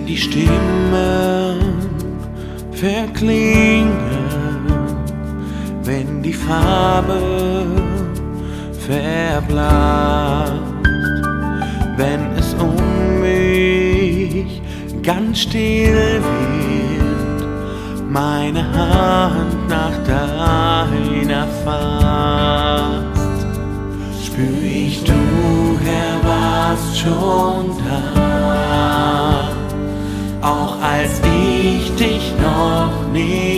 die Stimmen verklingen, wenn die Farbe verblasst, wenn es um mich ganz still wird, meine Hand nach deiner fasst, spür ich, du, Herr, warst schon da, auch als ich dich noch nicht